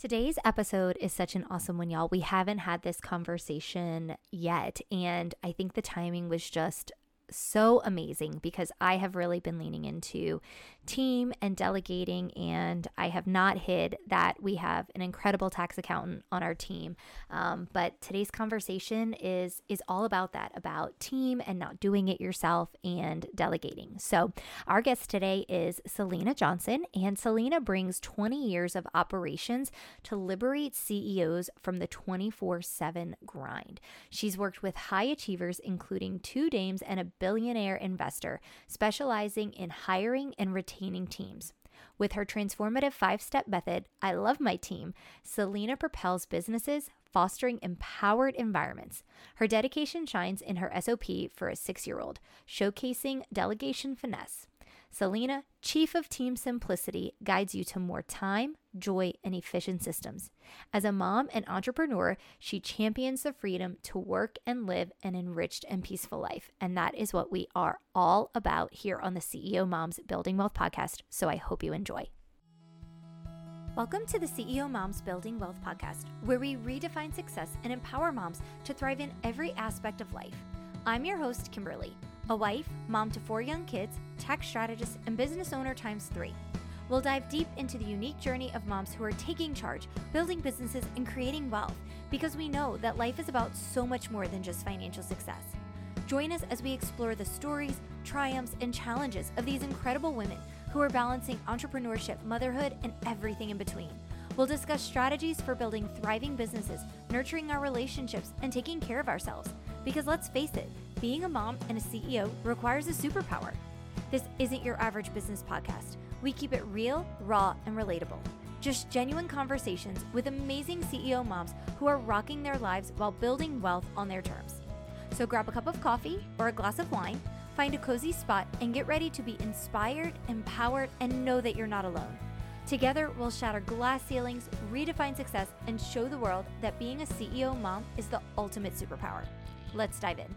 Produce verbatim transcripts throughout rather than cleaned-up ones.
Today's episode is such an awesome one, y'all. We haven't had this conversation yet, and I think the timing was just so amazing because I have really been leaning into team and delegating, and I have not hid that we have an incredible tax accountant on our team. Um, but today's conversation is is all about that, about team and not doing it yourself and delegating. So our guest today is Selena Johnson, and Selena brings twenty years of operations to liberate C E Os from the twenty-four seven grind. She's worked with high achievers, including two dames and a billionaire investor, specializing in hiring and retaining teams. With her transformative five-step method, I love my team, Selena propels businesses, fostering empowered environments. Her dedication shines in her S O P for a six-year-old, showcasing delegation finesse. Selena, Chief of Team Simplicity, guides you to more time, joy, and efficient systems. As a mom and entrepreneur, she champions the freedom to work and live an enriched and peaceful life. And that is what we are all about here on the C E O Moms Building Wealth podcast. So I hope you enjoy. Welcome to the C E O Moms Building Wealth podcast, where we redefine success and empower moms to thrive in every aspect of life. I'm your host, Kimberly, a wife, mom to four young kids, tech strategist, and business owner times three. We'll dive deep into the unique journey of moms who are taking charge, building businesses, and creating wealth, because we know that life is about so much more than just financial success. Join us as we explore the stories, triumphs, and challenges of these incredible women who are balancing entrepreneurship, motherhood, and everything in between. We'll discuss strategies for building thriving businesses, nurturing our relationships, and taking care of ourselves. Because let's face it, being a mom and a C E O requires a superpower. This isn't your average business podcast. We keep it real, raw, and relatable. Just genuine conversations with amazing C E O moms who are rocking their lives while building wealth on their terms. So grab a cup of coffee or a glass of wine, find a cozy spot, and get ready to be inspired, empowered, and know that you're not alone. Together, we'll shatter glass ceilings, redefine success, and show the world that being a C E O mom is the ultimate superpower. Let's dive in.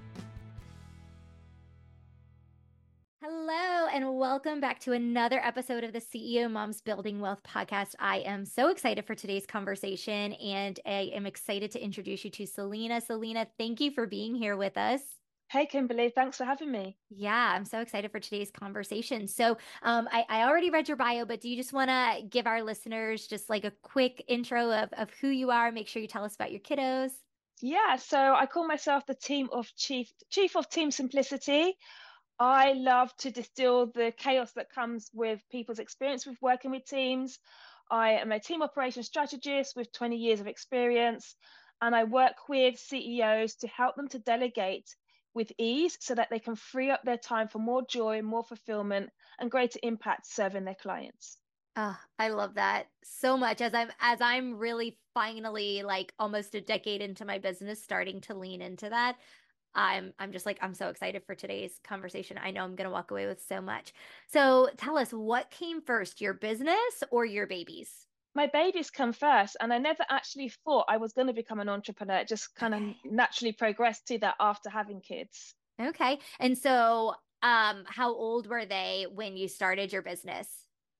Hello, and welcome back to another episode of the C E O Moms Building Wealth podcast. I am so excited for today's conversation, and I am excited to introduce you to Selena. Selena, thank you for being here with us. Hey, Kimberly, thanks for having me. Yeah, I'm so excited for today's conversation. So um, I, I already read your bio, but do you just want to give our listeners just like a quick intro of, of who you are? Make sure you tell us about your kiddos. Yeah, so I call myself the team of chief chief of team simplicity. I love to distill the chaos that comes with people's experience with working with teams. I am a team operations strategist with twenty years of experience, and I work with C E Os to help them to delegate with ease so that they can free up their time for more joy, more fulfillment, and greater impact serving their clients. Oh, I love that so much as I'm as I'm really finally like almost a decade into my business starting to lean into that. I'm I'm just like I'm so excited for today's conversation. I know I'm going to walk away with so much. So tell us, what came first, your business or your babies? My babies come first, and I never actually thought I was going to become an entrepreneur. It just kind of Okay. naturally progressed to that after having kids. Okay. And so um how old were they when you started your business?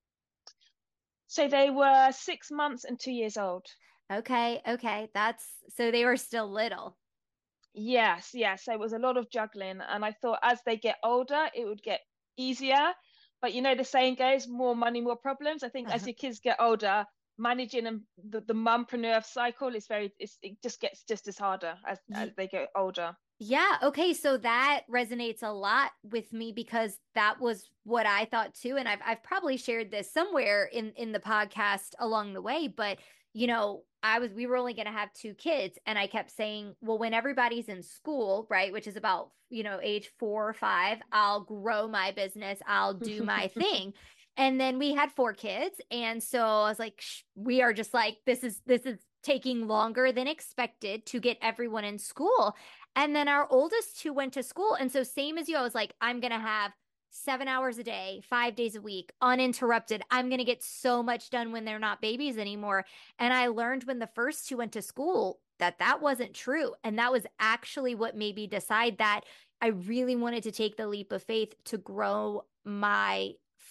So they were six months and two years old. Okay, okay. That's so they were still little. Yes, yes. So it was a lot of juggling. And I thought as they get older, it would get easier. But you know, the saying goes, more money, more problems. I think as your kids get older, managing them, the, the mompreneur cycle is very, it's, it just gets just as harder as, as Ye- they get older. Yeah, okay. So that resonates a lot with me because that was what I thought too. And I've I've probably shared this somewhere in in the podcast along the way, but you know, I was we were only going to have two kids and I kept saying, well, when everybody's in school, right, which is about, you know, age four or five, I'll grow my business, I'll do my thing. And then we had four kids, and so I was like, Shh, we are just like this is this is taking longer than expected to get everyone in school. And then our oldest two went to school. And so, same as you, I was like, I'm going to have seven hours a day, five days a week, uninterrupted. I'm going to get so much done when they're not babies anymore. And I learned when the first two went to school that that wasn't true. And that was actually what made me decide that I really wanted to take the leap of faith to grow my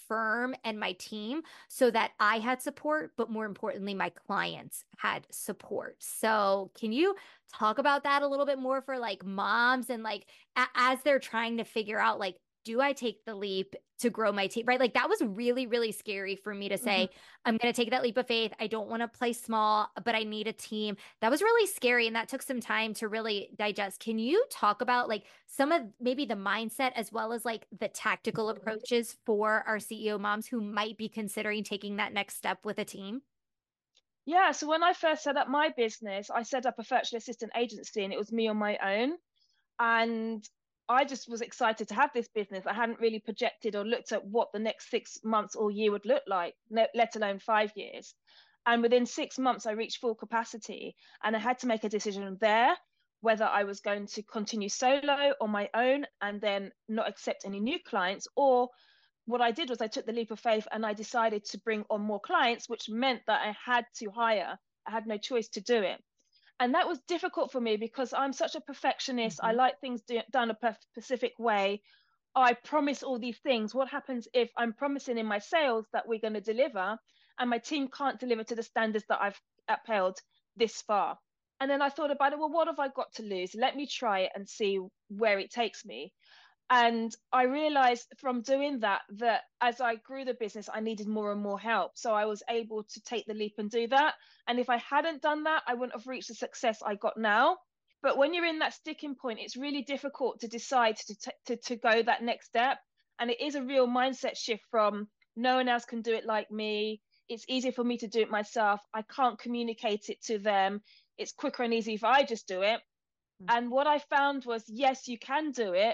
firm and my team so that I had support, but more importantly, my clients had support. So can you talk about that a little bit more for like moms and like a- as they're trying to figure out like, do I take the leap to grow my team? Right. Like that was really, really scary for me to Mhm. say, I'm going to take that leap of faith. I don't want to play small, but I need a team. That was really scary. And that took some time to really digest. Can you talk about like some of maybe the mindset as well as like the tactical approaches for our C E O moms who might be considering taking that next step with a team? Yeah, so when I first set up my business, I set up a virtual assistant agency and it was me on my own. And I just was excited to have this business. I hadn't really projected or looked at what the next six months or year would look like, let alone five years. And within six months, I reached full capacity and I had to make a decision there whether I was going to continue solo on my own and then not accept any new clients, or what I did was I took the leap of faith and I decided to bring on more clients, which meant that I had to hire. I had no choice to do it. And that was difficult for me because I'm such a perfectionist. I Mhm. like things do, done a specific way. I promise all these things. What happens if I'm promising in my sales that we're going to deliver and my team can't deliver to the standards that I've upheld this far? And then I thought about it. Well, what have I got to lose? Let me try it and see where it takes me. And I realized from doing that that as I grew the business, I needed more and more help. So I was able to take the leap and do that. And if I hadn't done that, I wouldn't have reached the success I got now. But when you're in that sticking point, it's really difficult to decide to, t- to, to go that next step. And it is a real mindset shift from no one else can do it like me. It's easier for me to do it myself. I can't communicate it to them. It's quicker and easy if I just do it. And what I found was, yes, you can do it,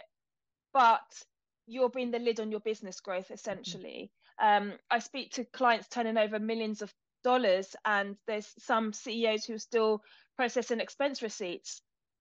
but you're being the lid on your business growth Mhm. essentially. Um, I speak to clients turning over millions of dollars, and there's some C E Os who are still processing expense receipts.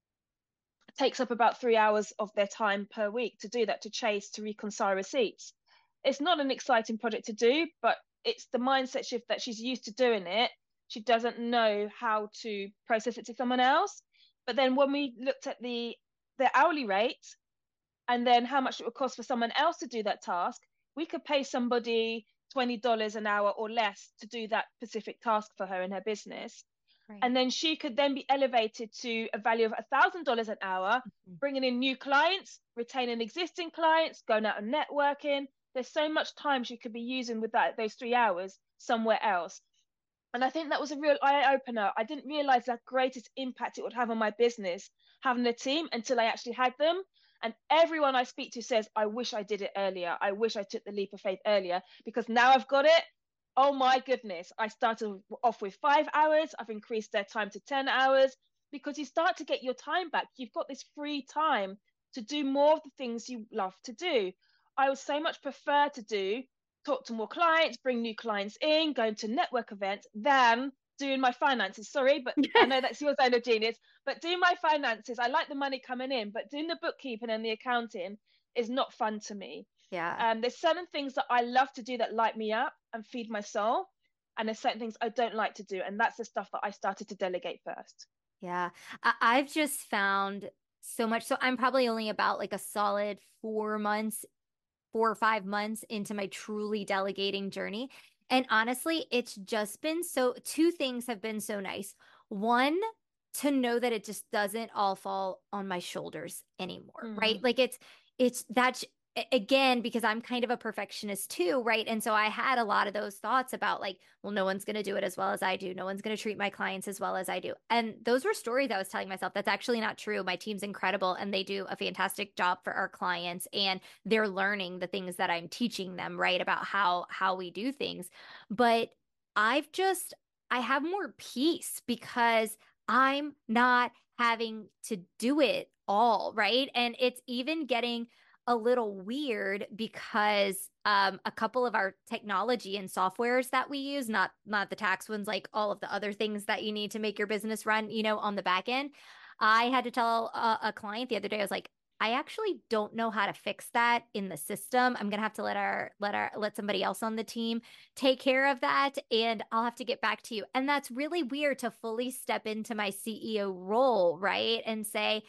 It takes up about three hours of their time per week to do that, to chase, to reconcile receipts. It's not an exciting project to do, but it's the mindset shift that she's used to doing it. She doesn't know how to process it to someone else. But then when we looked at the the hourly rate, and then how much it would cost for someone else to do that task, we could pay somebody twenty dollars an hour or less to do that specific task for her in her business. Right. And then she could then be elevated to a value of one thousand dollars an hour, Mhm. bringing in new clients, retaining existing clients, going out and networking. There's so much time she could be using with that those three hours somewhere else. And I think that was a real eye opener. I didn't realize the greatest impact it would have on my business having a team until I actually had them. And everyone I speak to says, I wish I did it earlier. I wish I took the leap of faith earlier because now I've got it. Oh my goodness. I started off with five hours. I've increased their time to ten hours because you start to get your time back. You've got this free time to do more of the things you love to do. I would so much prefer to do talk to more clients, bring new clients in, going to network events, than doing my finances. Sorry, but I know that's your zone of genius. But doing my finances, I like the money coming in, but doing the bookkeeping and the accounting is not fun to me. Yeah. Um, there's certain things that I love to do that light me up and feed my soul. And there's certain things I don't like to do. And that's the stuff that I started to delegate first. Yeah. I- I've just found so much. So I'm probably only about like a solid four months, four or five months into my truly delegating journey. And honestly, it's just been so, two things have been so nice. One, to know that it just doesn't all fall on my shoulders anymore, right? Mm, Like it's, it's that's again, because I'm kind of a perfectionist too, right? And so I had a lot of those thoughts about like, well, no one's going to do it as well as I do. No one's going to treat my clients as well as I do. And those were stories I was telling myself. That's actually not true. My team's incredible and they do a fantastic job for our clients and they're learning the things that I'm teaching them, right? About how how we do things. But I've just I have more peace because I'm not having to do it all, right? And it's even getting a little weird because um, a couple of our technology and softwares that we use, not not the tax ones, like all of the other things that you need to make your business run, you know, on the back end. I had to tell a, a client the other day, I was like, I actually don't know how to fix that in the system. I'm gonna have to let our let our let somebody else on the team take care of that, and I'll have to get back to you. And that's really weird to fully step into my C E O role, right? And say,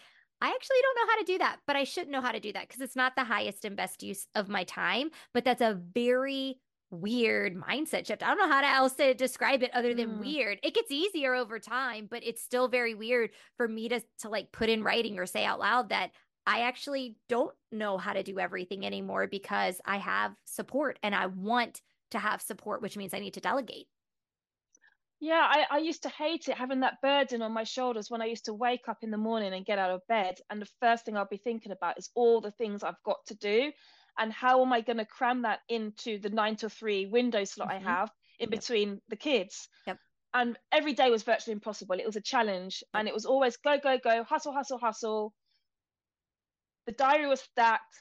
I actually don't know how to do that, but I should know how to do that because it's not the highest and best use of my time. But that's a very weird mindset shift. I don't know how to else to describe it other than Mm. weird. It gets easier over time, but it's still very weird for me to to like put in writing or say out loud that I actually don't know how to do everything anymore because I have support and I want to have support, which means I need to delegate. Yeah, I, I used to hate it having that burden on my shoulders when I used to wake up in the morning and get out of bed. And the first thing I'll be thinking about is all the things I've got to do and how am I going to cram that into the nine to three window slot I Hmm. have in Yep. between the kids. Yep. And every day was virtually impossible. It was a challenge Yep. and it was always go, go, go, hustle, hustle, hustle. The diary was stacked,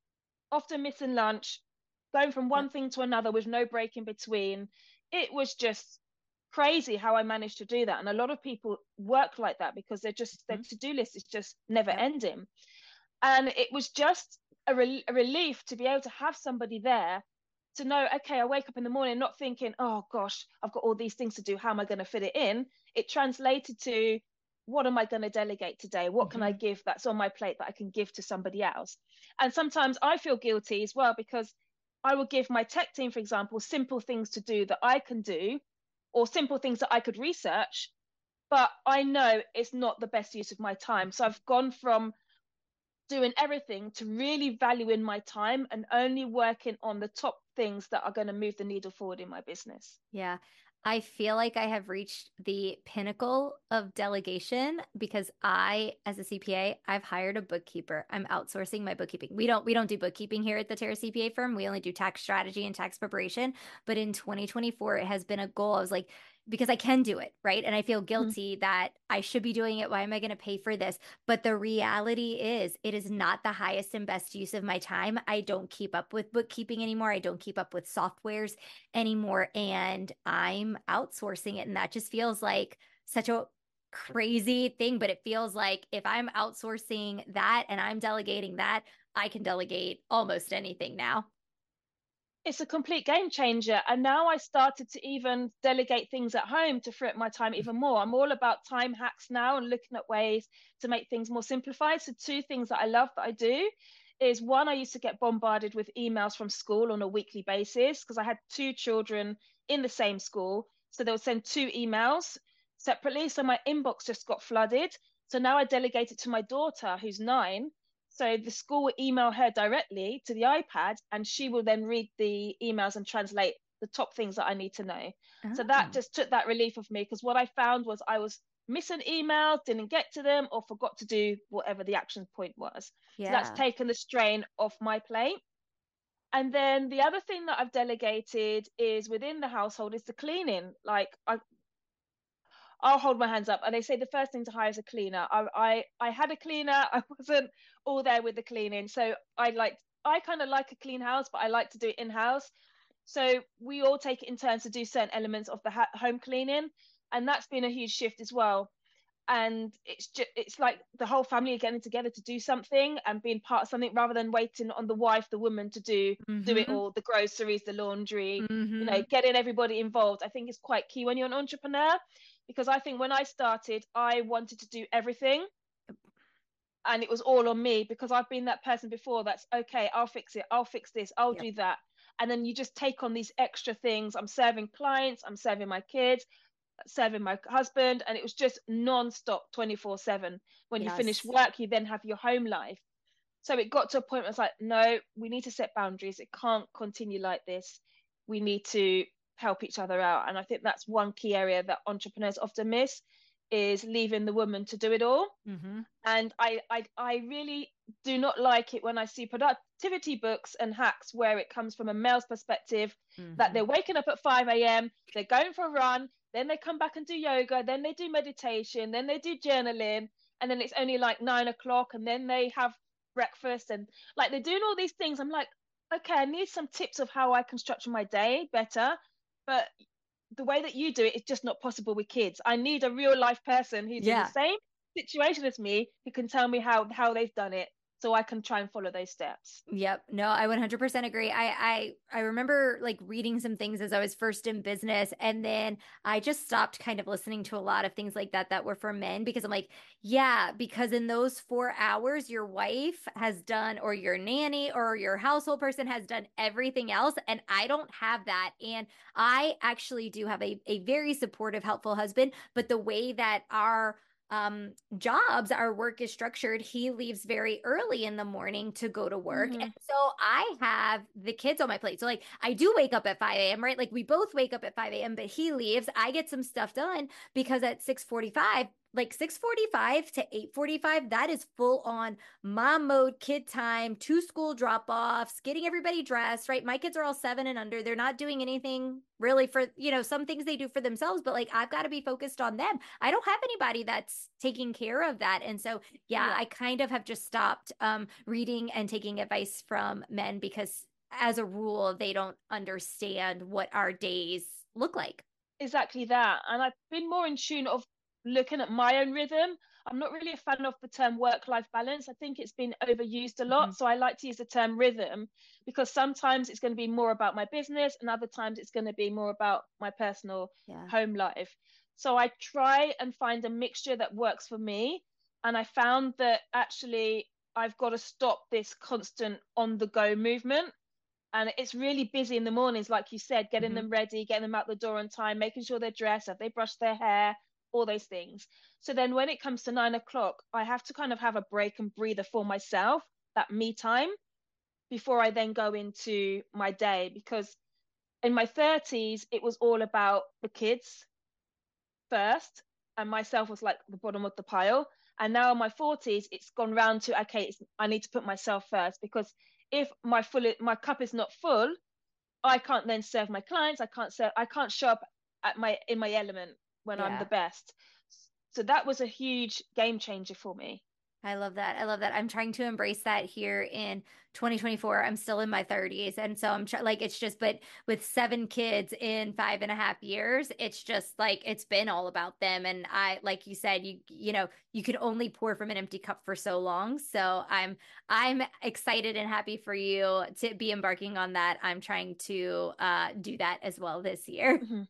often missing lunch, going from Yep. one thing to another with no break in between. It was just crazy how I managed to do that. And a lot of people work like that because they're just their Mhm. to-do list is just never Yep. ending. And it was just a, re- a relief to be able to have somebody there to know, okay, I wake up in the morning not thinking, oh gosh, I've got all these things to do. How am I going to fit it in? It translated to what am I going to delegate today? What can I Hmm. give that's on my plate that I can give to somebody else? And sometimes I feel guilty as well because I will give my tech team, for example, simple things to do that I can do or simple things that I could research, but I know it's not the best use of my time. So I've gone from doing everything to really valuing my time and only working on the top things that are going to move the needle forward in my business. Yeah. I feel like I have reached the pinnacle of delegation because I, as a C P A, I've hired a bookkeeper. I'm outsourcing my bookkeeping. We don't we don't do bookkeeping here at the Terra C P A firm. We only do tax strategy and tax preparation. But in twenty twenty-four, it has been a goal. I was like, because I can do it, right? And I feel Mm. guilty that I should be doing it. Why am I going to pay for this? But the reality is, it is not the highest and best use of my time. I don't keep up with bookkeeping anymore. I don't keep up with softwares anymore. And I'm outsourcing it. And that just feels like such a crazy thing. But it feels like if I'm outsourcing that and I'm delegating that, I can delegate almost anything now. It's a complete game changer. And now I started to even delegate things at home to free up my time even more. I'm all about time hacks now and looking at ways to make things more simplified. So, two things that I love that I do is one, I used to get bombarded with emails from school on a weekly basis because I had two children in the same school. So, they would send two emails separately. So, my inbox just got flooded. So, now I delegate it to my daughter, who's nine. So the school will email her directly to the iPad, and she will then read the emails and translate the top things that I need to know. So that Oh, just took that relief of me because what I found was I was missing emails, didn't get to them, or forgot to do whatever the action point was. So that's yeah. taken the strain off my plate. And then the other thing that I've delegated is within the household is the cleaning. Like I, I'll hold my hands up. And they say the first thing to hire is a cleaner. I I, I had a cleaner. I wasn't all there with the cleaning. So I like I kind of like a clean house, but I like to do it in house. So we all take it in turns to do certain elements of the ha- home cleaning, and that's been a huge shift as well. And it's just it's like the whole family are getting together to do something and being part of something rather than waiting on the wife, the woman to do do it Mm-hmm. all, the groceries, the laundry, you know, Mm-hmm. getting everybody involved. I think is quite key when you're an entrepreneur because I think when I started, I wanted to do everything and it was all on me because I've been that person before that's okay, I'll fix it, I'll fix this, I'll Yep. do that. And then you just take on these extra things. I'm serving clients, I'm serving my kids, serving my husband, and it was just non-stop twenty-four seven. When you finish Yes. work, you then have your home life. So it got to a point where it's like, no, we need to set boundaries. It can't continue like this. We need to help each other out. And I think that's one key area that entrepreneurs often miss is leaving the woman to do it all. Mm-hmm. And I, I, I really do not like it when I see productivity books and hacks where it comes from a male's perspective that Mm-hmm. they're waking up at five a m, they're going for a run, then they come back and do yoga, then they do meditation, then they do journaling, and then it's only like nine o'clock, and then they have breakfast and like they're doing all these things. I'm like, okay, I need some tips of how I can structure my day better. But the way that you do it is just not possible with kids. I need a real life person who's in the Yeah. same situation as me who can tell me how how they've done it so I can try and follow those steps. Yep. No, I one hundred percent agree. I, I I remember like reading some things as I was first in business, and then I just stopped kind of listening to a lot of things like that that were for men, because I'm like, yeah, because in those four hours your wife has done, or your nanny or your household person has done everything else, and I don't have that. And I actually do have a a very supportive, helpful husband, but the way that our um jobs, our work is structured, he leaves very early in the morning to go to work, Mm-hmm. and so I have the kids on my plate. So like I do wake up at five a m, right? Like we both wake up at five a m, but he leaves, I get some stuff done, because at six forty-five, like six forty-five to eight forty-five, that is full on mom mode, kid time, two school drop offs, getting everybody dressed, right? My kids are all seven and under. They're not doing anything really for, you know, some things they do for themselves, but like I've got to be focused on them. I don't have anybody that's taking care of that. And so, yeah, Yeah. I kind of have just stopped um, reading and taking advice from men, because as a rule, they don't understand what our days look like. Exactly that. And I've been more in tune of looking at my own rhythm. I'm not really a fan of the term work-life balance. I think it's been overused a Mm-hmm. lot. So I like to use the term rhythm, because sometimes it's going to be more about my business and other times it's going to be more about my personal Yeah. home life. So I try and find a mixture that works for me. And I found that actually I've got to stop this constant on the go movement, and it's really busy in the mornings, like you said, getting Mm-hmm. them ready, getting them out the door on time, making sure they're dressed, have they brushed their hair, all those things. So then when it comes to nine o'clock, I have to kind of have a break and breather for myself, that me time, before I then go into my day. Because in my thirties, it was all about the kids first, and myself was like the bottom of the pile. And now in my forties, it's gone round to, okay, it's, I need to put myself first, because if my full my cup is not full, I can't then serve my clients. I can't serve, I can't show up at my in my element when I'm the Yeah. best. So that was a huge game changer for me. I love that. I love that. I'm trying to embrace that here in twenty twenty-four. I'm still in my thirties. And so I'm try- like, it's just, but with seven kids in five and a half years, it's just like, it's been all about them. And I, like you said, you, you know, you can only pour from an empty cup for so long. So I'm, I'm excited and happy for you to be embarking on that. I'm trying to uh, do that as well this year. Mhm.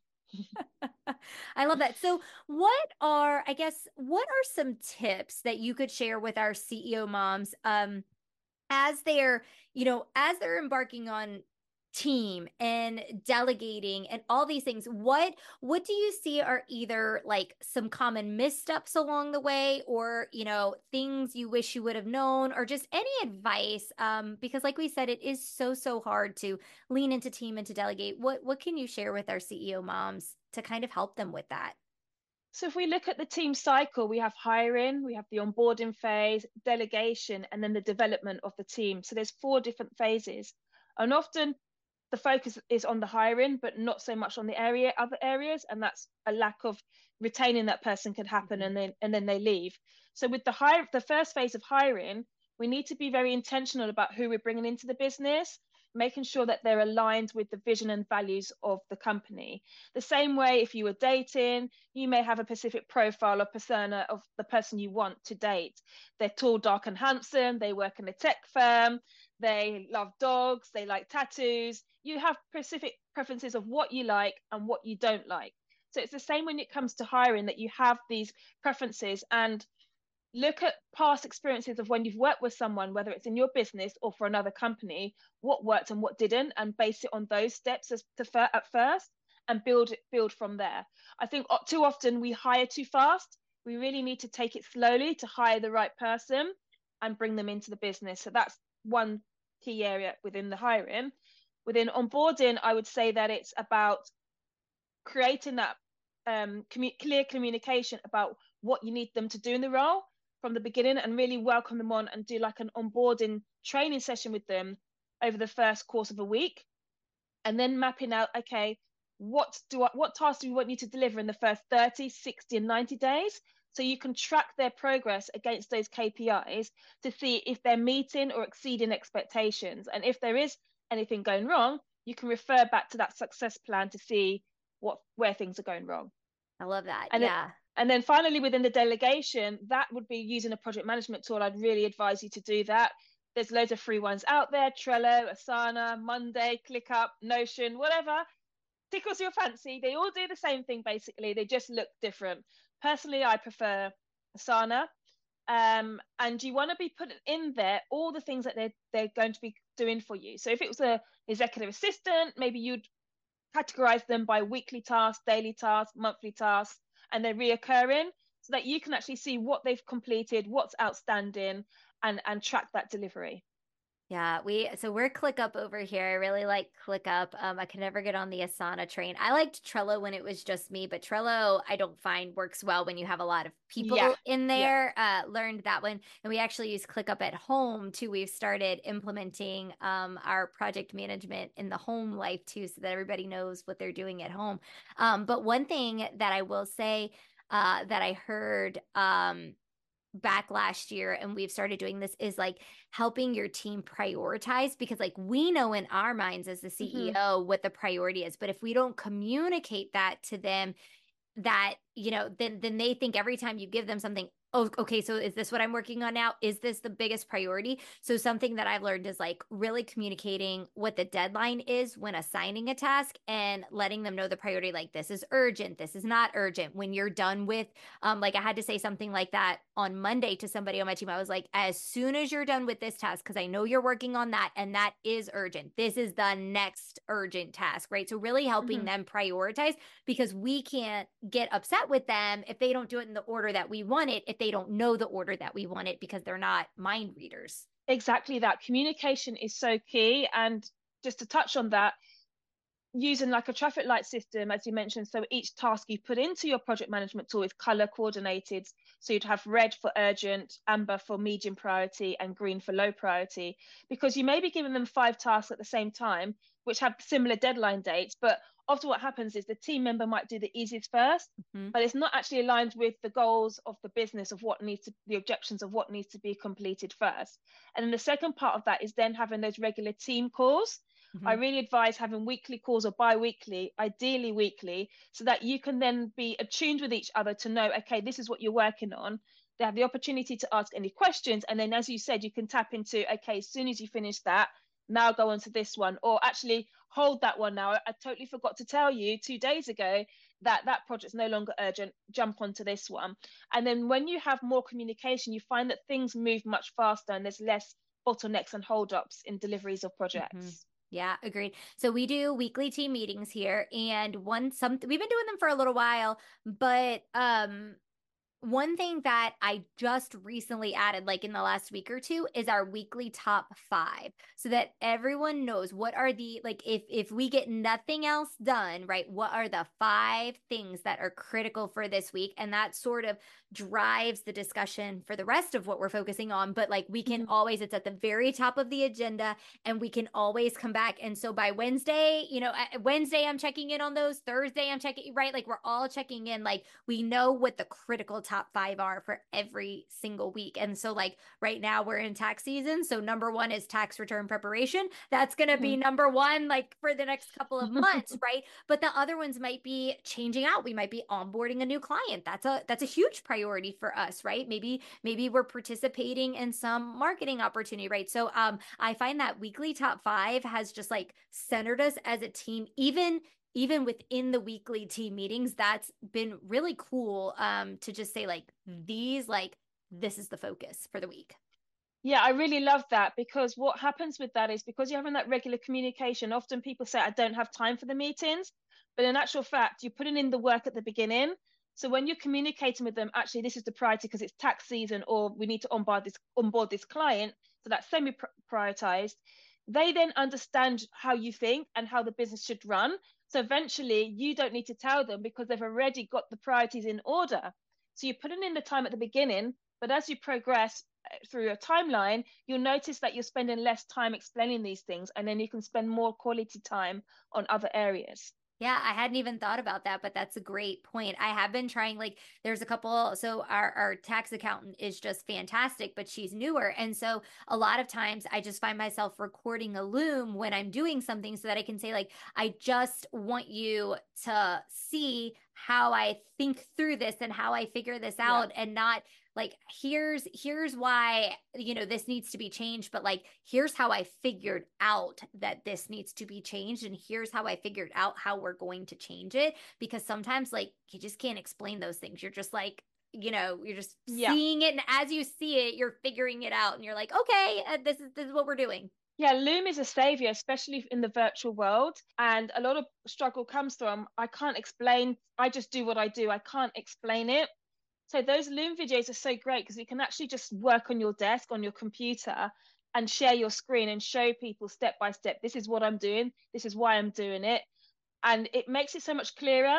I love that. So, what are, I guess, what are some tips that you could share with our C E O moms um as they're, you know, as they're embarking on team and delegating and all these things? What what do you see are either like some common missteps along the way, or, you know, things you wish you would have known, or just any advice? Um, because like we said, it is so, so hard to lean into team and to delegate. What what can you share with our C E O moms to kind of help them with that? So if we look at the team cycle, we have hiring, we have the onboarding phase, delegation, and then the development of the team. So there's four different phases. And often the focus is on the hiring, but not so much on the area, other areas, and that's a lack of retaining that person could happen, Mhm. and then and then they leave. So with the hire, the first phase of hiring, we need to be very intentional about who we're bringing into the business, making sure that they're aligned with the vision and values of the company. The same way, if you were dating, you may have a specific profile or persona of the person you want to date. They're tall, dark, and handsome. They work in a tech firm. They love dogs. They like tattoos. You have specific preferences of what you like and what you don't like. So it's the same when it comes to hiring, that you have these preferences, and look at past experiences of when you've worked with someone, whether it's in your business or for another company, what worked and what didn't, and base it on those steps as to fir- at first, and build build from there. I think too often we hire too fast. We really need to take it slowly to hire the right person and bring them into the business. So that's one key area within the hiring. Within onboarding, I would say that it's about creating that um, commu- clear communication about what you need them to do in the role from the beginning, and really welcome them on and do like an onboarding training session with them over the first course of a week, and then mapping out, okay, what do I, what tasks do we want you to deliver in the first thirty, sixty, and ninety days, so you can track their progress against those K P Is to see if they're meeting or exceeding expectations, and if there is anything going wrong, you can refer back to that success plan to see what where things are going wrong. I love that. And it, Yeah. and then finally within the delegation, that would be using a project management tool. I'd really advise you to do that. There's loads of free ones out there: Trello, Asana, Monday, ClickUp, Notion, whatever tickles your fancy. They all do the same thing basically. They just look different. Personally, I prefer Asana. Um, and you want to be putting in there all the things that they're they're going to be doing for you. So if it was a executive assistant, maybe you'd categorize them by weekly tasks, daily tasks, monthly tasks, and they're reoccurring so that you can actually see what they've completed, what's outstanding, and and track that delivery. Yeah, we so we're ClickUp over here. I really like ClickUp. Um, I can never get on the Asana train. I liked Trello when it was just me, but Trello I don't find works well when you have a lot of Yeah, people in yeah. there. Uh, learned that one, and we actually use ClickUp at home too. We've started implementing um our project management in the home life too, so that everybody knows what they're doing at home. Um, but one thing that I will say uh that I heard um back last year and we've started doing this is like helping your team prioritize because like we know in our minds as the Mm-hmm. C E O what the priority is, but if we don't communicate that to them, that you know then then they think every time you give them something, oh okay, so is this what I'm working on now, is this the biggest priority? So something that I've learned is like really communicating what the deadline is when assigning a task and letting them know the priority, like this is urgent, this is not urgent. When you're done with um like I had to say something like that on Monday to somebody on my team. I was like, as soon as you're done with this task, because I know you're working on that and that is urgent, this is the next urgent task, right? So really helping Mm-hmm. them prioritize, because we can't get upset with them if they don't do it in the order that we want it, if they don't know the order that we want it, because they're not mind readers. Exactly that. Communication is so key. And just to touch on that, using like a traffic light system, as you mentioned, so each task you put into your project management tool is color coordinated. So you'd have red for urgent, amber for medium priority, and green for low priority, because you may be giving them five tasks at the same time, which have similar deadline dates. But often what happens is the team member might do the easiest first, Mm-hmm. but it's not actually aligned with the goals of the business of what needs to, the objections of what needs to be completed first. And then the second part of that is then having those regular team calls. I Mm-hmm. really advise having weekly calls or bi-weekly, ideally weekly, so that you can then be attuned with each other to know, okay, this is what you're working on. They have the opportunity to ask any questions. And then, as you said, you can tap into, okay, as soon as you finish that, now go on to this one, or actually hold that one now. I totally forgot to tell you two days ago that that project's no longer urgent. Jump onto this one. And then when you have more communication, you find that things move much faster and there's less bottlenecks and holdups in deliveries of Mm-hmm. projects. Yeah, agreed. So we do weekly team meetings here, and one some we've been doing them for a little while, but um one thing that I just recently added, like in the last week or two, is our weekly top five, so that everyone knows what are the like if if we get nothing else done, right? What are the five things that are critical for this week? And that sort of drives the discussion for the rest of what we're focusing on. But like we can Mm-hmm. always, it's at the very top of the agenda, and we can always come back. And so by Wednesday, you know, uh, Wednesday I'm checking in on those. Thursday I'm checking, right? Like we're all checking in. Like we know what the critical top five are for every single week. And so, like, right now we're in tax season. So, number one is tax return preparation. That's going to be number one, like, for the next couple of months, Mm-hmm. right? But the other ones might be changing out. We might be onboarding a new client. That's a that's a huge priority for us, right? Maybe maybe we're participating in some marketing opportunity, right? So, um, I find that weekly top five has just like centered us as a team, even even within the weekly team meetings. That's been really cool, um to just say like these like this is the focus for the week. Yeah, I really love that, because what happens with that is because you're having that regular communication, often people say, I don't have time for the meetings. But in actual fact, you're putting in the work at the beginning. So when you're communicating with them, actually, this is the priority because it's tax season, or we need to onboard this onboard this client. So that's semi prioritized. They then understand how you think and how the business should run. So eventually, you don't need to tell them because they've already got the priorities in order. So you're putting in the time at the beginning, but as you progress through your timeline, you'll notice that you're spending less time explaining these things, and then you can spend more quality time on other areas. Yeah, I hadn't even thought about that, but that's a great point. I have been trying, like, there's a couple. So, our, our tax accountant is just fantastic, but she's newer. And so, a lot of times I just find myself recording a loom when I'm doing something so that I can say, like, I just want you to see how I think through this and how I figure this Yeah. out, and not like here's here's why, you know, this needs to be changed, but like here's how I figured out that this needs to be changed, and here's how I figured out how we're going to change it. Because sometimes like you just can't explain those things. You're just like, you know, you're just Yeah. seeing it, and as you see it, you're figuring it out, and you're like, okay, uh, this is this is what we're doing. Yeah, Loom is a savior, especially in the virtual world. And a lot of struggle comes from I can't explain, I just do what I do. I can't explain it. So those Loom videos are so great because you can actually just work on your desk, on your computer, and share your screen and show people step by step, this is what I'm doing, this is why I'm doing it. And it makes it so much clearer.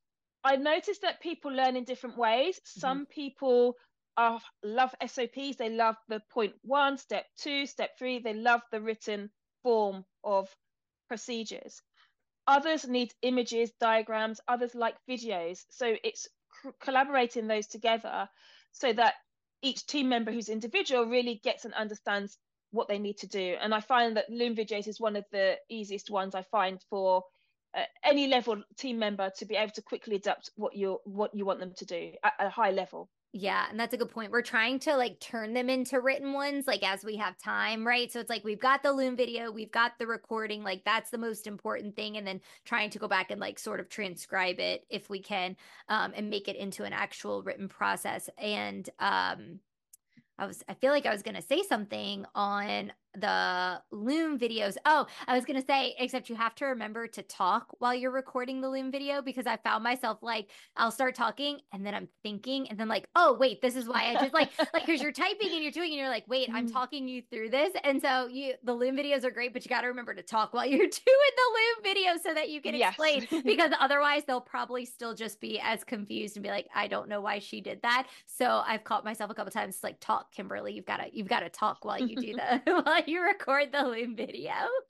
I noticed that people learn in different ways. Mhm. Some people are, love S O Ps. They love the point one, step two, step three. They love the written form of procedures. Others need images, diagrams. Others like videos. So it's c- collaborating those together so that each team member who's individual really gets and understands what they need to do. And I find that Loom videos is one of the easiest ones I find for uh, any level team member to be able to quickly adapt what you what you want them to do at a high level. Yeah, and that's a good point. We're trying to like turn them into written ones, like as we have time, right? So it's like we've got the Loom video, we've got the recording, like that's the most important thing, and then trying to go back and like sort of transcribe it if we can, um, and make it into an actual written process. And um, I was, I feel like I was gonna say something on the Loom videos. Oh, I was gonna say, except you have to remember to talk while you're recording the Loom video, because I found myself like I'll start talking and then I'm thinking and then like, oh wait, this is why I just like like because you're typing and you're doing and you're like, wait, I'm talking you through this. And so you the Loom videos are great, but you gotta remember to talk while you're doing the Loom video so that you can Yes. explain, because otherwise they'll probably still just be as confused and be like, I don't know why she did that. So I've caught myself a couple times like, talk, Kimberly. You've got to you've got to talk while you do the while you record the Loom video.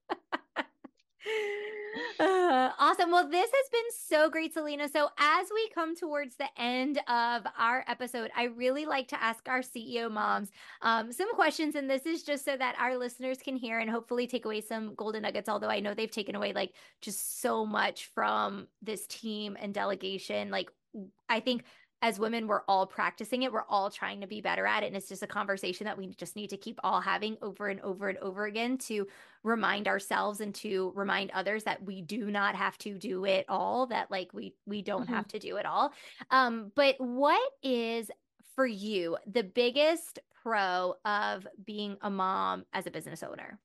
Uh, awesome. Well, this has been so great, Selena. So, as we come towards the end of our episode, I really like to ask our C E O moms um, some questions. And this is just so that our listeners can hear and hopefully take away some golden nuggets. Although I know they've taken away like just so much from this team and delegation. Like, I think as women, we're all practicing it. We're all trying to be better at it. And it's just a conversation that we just need to keep all having over and over and over again to remind ourselves and to remind others that we do not have to do it all, that like we we don't Mhm. have to do it all. Um, but what is for you the biggest pro of being a mom as a business owner?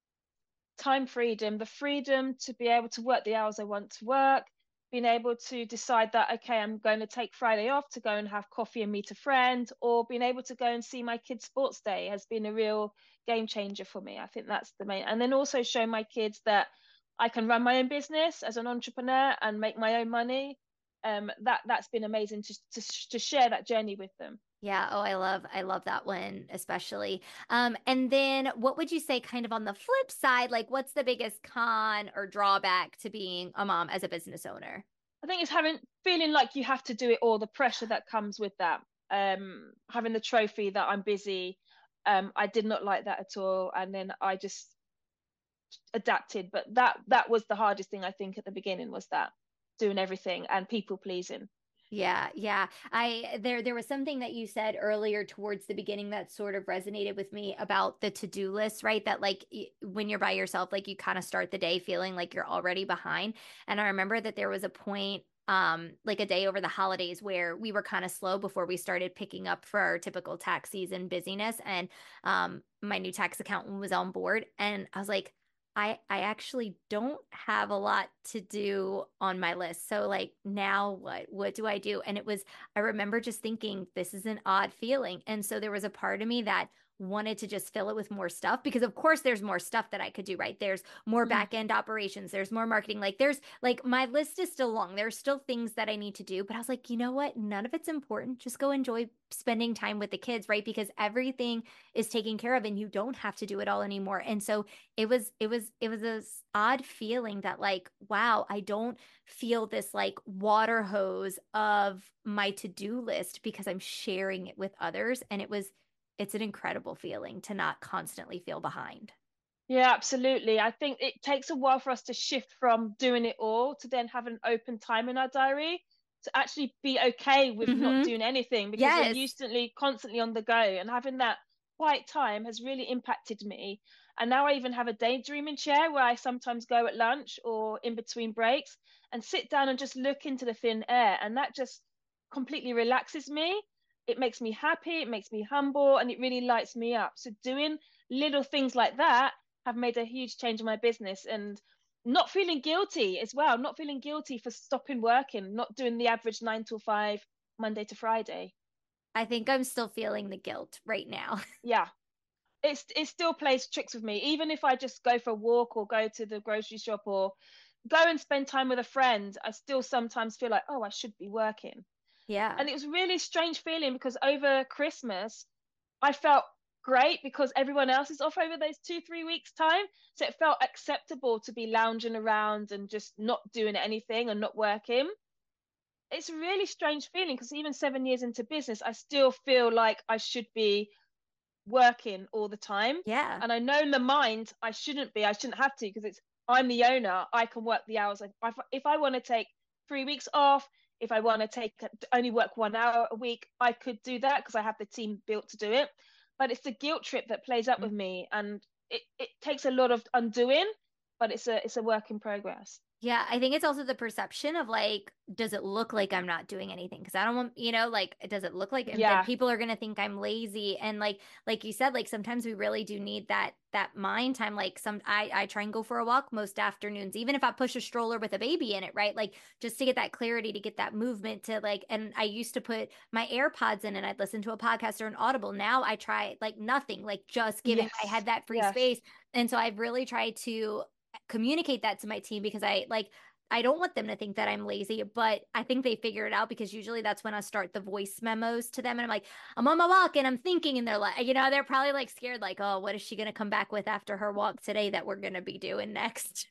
Time freedom, the freedom to be able to work the hours I want to work, being able to decide that, okay, I'm going to take Friday off to go and have coffee and meet a friend, or being able to go and see my kids' sports day has been a real game changer for me. I think that's the main. And then also show my kids that I can run my own business as an entrepreneur and make my own money. Um, that that's been amazing to to to share that journey with them. Yeah, oh, I love I love that one especially. Um, and then what would you say kind of on the flip side, like what's the biggest con or drawback to being a mom as a business owner? I think it's having feeling like you have to do it all, the pressure that comes with that. Um, having the trophy that I'm busy. Um, I did not like that at all, and then I just adapted. But that that was the hardest thing I think at the beginning was that doing everything and people pleasing. Yeah, yeah. I there there was something that you said earlier towards the beginning that sort of resonated with me about the to-do list, right? That like y- when you're by yourself, like you kind of start the day feeling like you're already behind. And I remember that there was a point um like a day over the holidays where we were kind of slow before we started picking up for our typical tax season busyness, and um my new tax accountant was on board and I was like, I I actually don't have a lot to do on my list. So like now what what do I do? And it was, I remember just thinking this is an odd feeling. And so there was a part of me that wanted to just fill it with more stuff, because of course there's more stuff that I could do, right? There's more Mm. back end operations, there's more marketing. Like there's like my list is still long. There's still things that I need to do, but I was like, you know what? None of it's important. Just go enjoy spending time with the kids, right? Because everything is taken care of and you don't have to do it all anymore. And so it was it was it was this odd feeling that like, wow, I don't feel this like water hose of my to-do list because I'm sharing it with others. And it was it's an incredible feeling to not constantly feel behind. Yeah, absolutely. I think it takes a while for us to shift from doing it all to then have an open time in our diary to actually be okay with mm-hmm. not doing anything, because yes. you're instantly constantly on the go, and having that quiet time has really impacted me. And now I even have a daydreaming chair where I sometimes go at lunch or in between breaks and sit down and just look into the thin air, and that just completely relaxes me. It makes me happy, it makes me humble, and it really lights me up. So doing little things like that have made a huge change in my business, and not feeling guilty as well, not feeling guilty for stopping working, not doing the average nine till five, Monday to Friday. I think I'm still feeling the guilt right now. Yeah. It's, it still plays tricks with me. Even if I just go for a walk or go to the grocery shop or go and spend time with a friend, I still sometimes feel like, oh, I should be working. Yeah. And it was a really strange feeling, because over Christmas, I felt great because everyone else is off over those two, three weeks time. So it felt acceptable to be lounging around and just not doing anything and not working. It's a really strange feeling, because even seven years into business, I still feel like I should be working all the time. Yeah. And I know in the mind I shouldn't be, I shouldn't have to, because it's, I'm the owner, I can work the hours. If I, if I want to take three weeks off, if I want to take only work one hour a week, I could do that because I have the team built to do it. But it's the guilt trip that plays up with me, and it, it takes a lot of undoing, but it's a it's a work in progress. Yeah, I think it's also the perception of like, does it look like I'm not doing anything? Because I don't want, you know, like, does it look like yeah. that people are going to think I'm lazy? And like, like you said, like sometimes we really do need that, that mind time. Like some, I, I try and go for a walk most afternoons, even if I push a stroller with a baby in it, right? Like just to get that clarity, to get that movement, to like, and I used to put my AirPods in and I'd listen to a podcast or an Audible. Now I try like nothing, like just giving yes. my head that free yes. space. And so I've really tried to communicate that to my team, because I like I don't want them to think that I'm lazy, but I think they figure it out, because usually that's when I start the voice memos to them and I'm like, I'm on my walk and I'm thinking, and they're like, you know, they're probably like scared, like, oh, what is she going to come back with after her walk today that we're going to be doing next?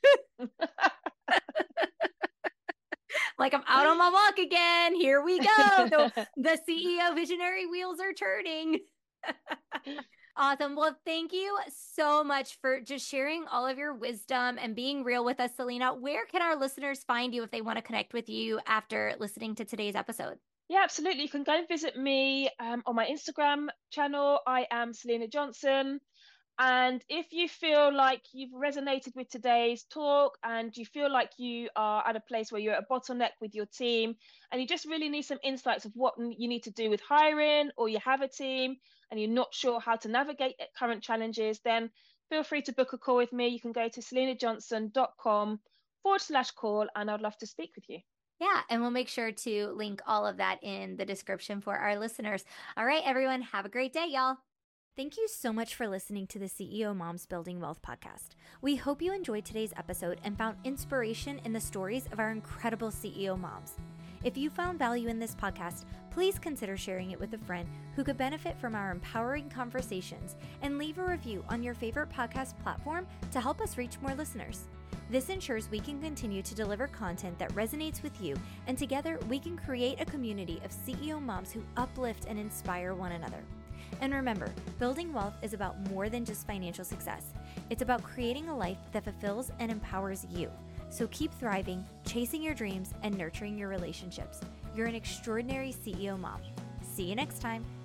Like, I'm out on my walk again. Here we go. The, the C E O visionary wheels are turning. Awesome. Well, thank you so much for just sharing all of your wisdom and being real with us, Selena. Where can our listeners find you if they want to connect with you after listening to today's episode? Yeah, absolutely. You can go and visit me um, on my Instagram channel. I am Selena Johnson. And if you feel like you've resonated with today's talk and you feel like you are at a place where you're at a bottleneck with your team and you just really need some insights of what you need to do with hiring, or you have a team and you're not sure how to navigate current challenges, then feel free to book a call with me. You can go to selenajohnson.com forward slash call, and I'd love to speak with you. Yeah, and we'll make sure to link all of that in the description for our listeners. All right, everyone, have a great day, y'all. Thank you so much for listening to the C E O Moms Building Wealth podcast. We hope you enjoyed today's episode and found inspiration in the stories of our incredible C E O moms. If you found value in this podcast, please consider sharing it with a friend who could benefit from our empowering conversations, and leave a review on your favorite podcast platform to help us reach more listeners. This ensures we can continue to deliver content that resonates with you, and together we can create a community of C E O moms who uplift and inspire one another. And remember, building wealth is about more than just financial success. It's about creating a life that fulfills and empowers you. So keep thriving, chasing your dreams, and nurturing your relationships. You're an extraordinary C E O mom. See you next time.